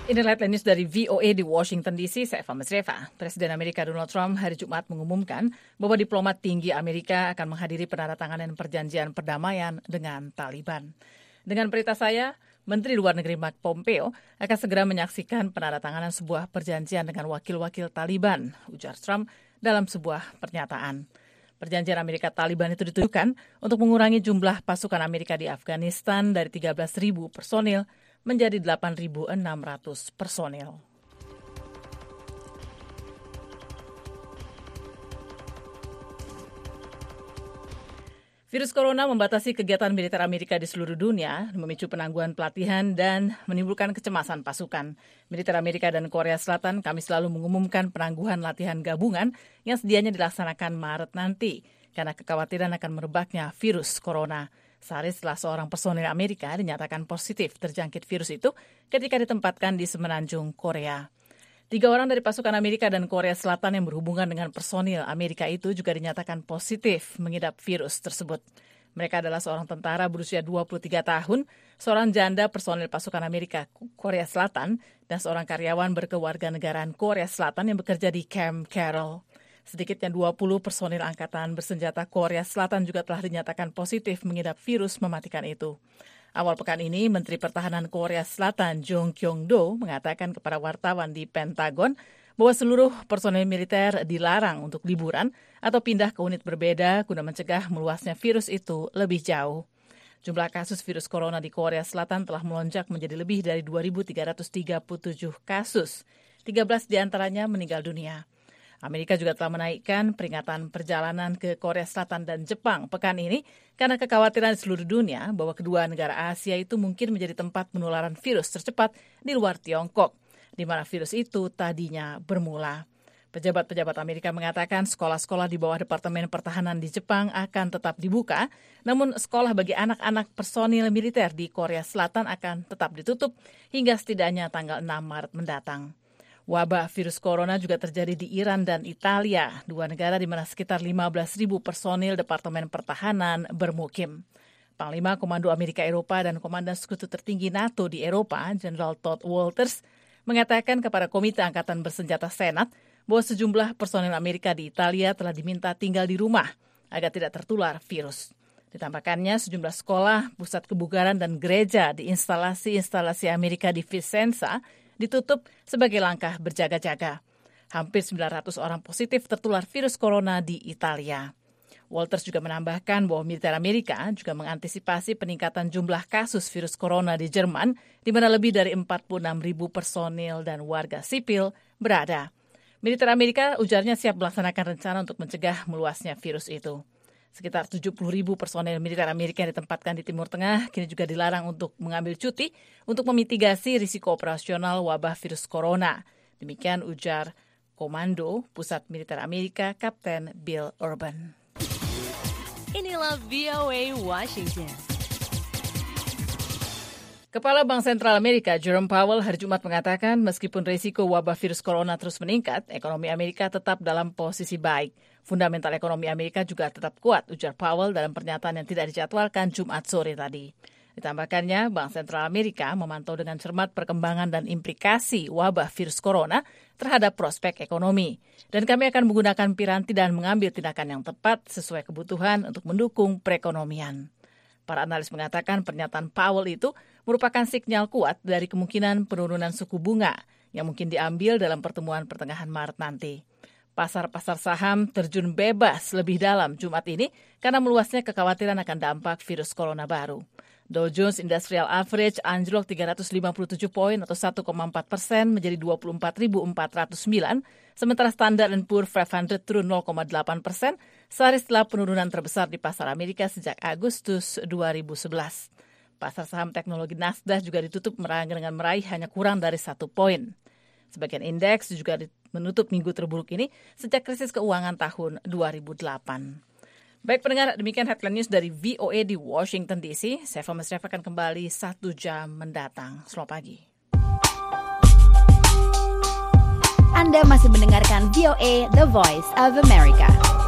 Ini headline news dari VOA di Washington DC, saya Eva Mesreva. Presiden Amerika Donald Trump hari Jumat mengumumkan bahwa diplomat tinggi Amerika akan menghadiri penandatanganan perjanjian perdamaian dengan Taliban. Dengan berita saya, Menteri Luar Negeri Mike Pompeo akan segera menyaksikan penandatanganan sebuah perjanjian dengan wakil-wakil Taliban, ujar Trump dalam sebuah pernyataan. Perjanjian Amerika-Taliban itu ditujukan untuk mengurangi jumlah pasukan Amerika di Afghanistan dari 13.000 personil menjadi 8.600 personil. Virus corona membatasi kegiatan militer Amerika di seluruh dunia, memicu penangguhan pelatihan dan menimbulkan kecemasan pasukan. Militer Amerika dan Korea Selatan Kamis lalu mengumumkan penangguhan latihan gabungan yang sedianya dilaksanakan Maret nanti karena kekhawatiran akan merebaknya virus corona. Sehari setelah seorang personil Amerika dinyatakan positif terjangkit virus itu ketika ditempatkan di Semenanjung Korea. 3 orang dari pasukan Amerika dan Korea Selatan yang berhubungan dengan personil Amerika itu juga dinyatakan positif mengidap virus tersebut. Mereka adalah seorang tentara berusia 23 tahun, seorang janda personil pasukan Amerika Korea Selatan, dan seorang karyawan berkewarganegaraan Korea Selatan yang bekerja di Camp Carroll. Sedikitnya 20 personil angkatan bersenjata Korea Selatan juga telah dinyatakan positif mengidap virus mematikan itu. Awal pekan ini, Menteri Pertahanan Korea Selatan Jong Kyung-do mengatakan kepada wartawan di Pentagon bahwa seluruh personil militer dilarang untuk liburan atau pindah ke unit berbeda guna mencegah meluasnya virus itu lebih jauh. Jumlah kasus virus corona di Korea Selatan telah melonjak menjadi lebih dari 2.337 kasus. 13 diantaranya meninggal dunia. Amerika juga telah menaikkan peringatan perjalanan ke Korea Selatan dan Jepang pekan ini karena kekhawatiran di seluruh dunia bahwa kedua negara Asia itu mungkin menjadi tempat penularan virus tercepat di luar Tiongkok, di mana virus itu tadinya bermula. Pejabat-pejabat Amerika mengatakan sekolah-sekolah di bawah Departemen Pertahanan di Jepang akan tetap dibuka, namun sekolah bagi anak-anak personil militer di Korea Selatan akan tetap ditutup hingga setidaknya tanggal 6 Maret mendatang. Wabah virus corona juga terjadi di Iran dan Italia, 2 negara di mana sekitar 15.000 personil Departemen Pertahanan bermukim. Panglima Komando Amerika Eropa dan Komandan Sekutu Tertinggi NATO di Eropa, Jenderal Todd Walters, mengatakan kepada Komite Angkatan Bersenjata Senat bahwa sejumlah personil Amerika di Italia telah diminta tinggal di rumah agar tidak tertular virus. Ditambahkannya, sejumlah sekolah, pusat kebugaran dan gereja di instalasi-instalasi Amerika di Vicenza ditutup sebagai langkah berjaga-jaga. Hampir 900 orang positif tertular virus corona di Italia. Walters juga menambahkan bahwa militer Amerika juga mengantisipasi peningkatan jumlah kasus virus corona di Jerman, di mana lebih dari 46.000 personil dan warga sipil berada. Militer Amerika ujarnya siap melaksanakan rencana untuk mencegah meluasnya virus itu. Sekitar 70.000 personel militer Amerika yang ditempatkan di Timur Tengah kini juga dilarang untuk mengambil cuti untuk memitigasi risiko operasional wabah virus corona. Demikian ujar Komando Pusat Militer Amerika Kapten Bill Urban. Inilah VOA Washington. Kepala Bank Sentral Amerika Jerome Powell hari Jumat mengatakan meskipun risiko wabah virus corona terus meningkat, ekonomi Amerika tetap dalam posisi baik. Fundamental ekonomi Amerika juga tetap kuat, ujar Powell dalam pernyataan yang tidak dijadwalkan Jumat sore tadi. Ditambahkannya, Bank Sentral Amerika memantau dengan cermat perkembangan dan implikasi wabah virus corona terhadap prospek ekonomi. Dan kami akan menggunakan piranti dan mengambil tindakan yang tepat sesuai kebutuhan untuk mendukung perekonomian. Para analis mengatakan pernyataan Powell itu merupakan sinyal kuat dari kemungkinan penurunan suku bunga yang mungkin diambil dalam pertemuan pertengahan Maret nanti. Pasar-pasar saham terjun bebas lebih dalam Jumat ini karena meluasnya kekhawatiran akan dampak virus corona baru. Dow Jones Industrial Average anjlok 357 poin atau 1,4% menjadi 24.409, sementara Standard & Poor's 500 turun 0,8% sehari setelah penurunan terbesar di pasar Amerika sejak Agustus 2011. Pasar saham teknologi Nasdaq juga ditutup dengan meraih hanya kurang dari 1 poin. Sebagian indeks juga menutup minggu terburuk ini sejak krisis keuangan tahun 2008. Baik pendengar, demikian headline news dari VOA di Washington DC. Saya Eva Mesreva akan kembali 1 jam mendatang. Selamat pagi. Anda masih mendengarkan VOA The Voice of America.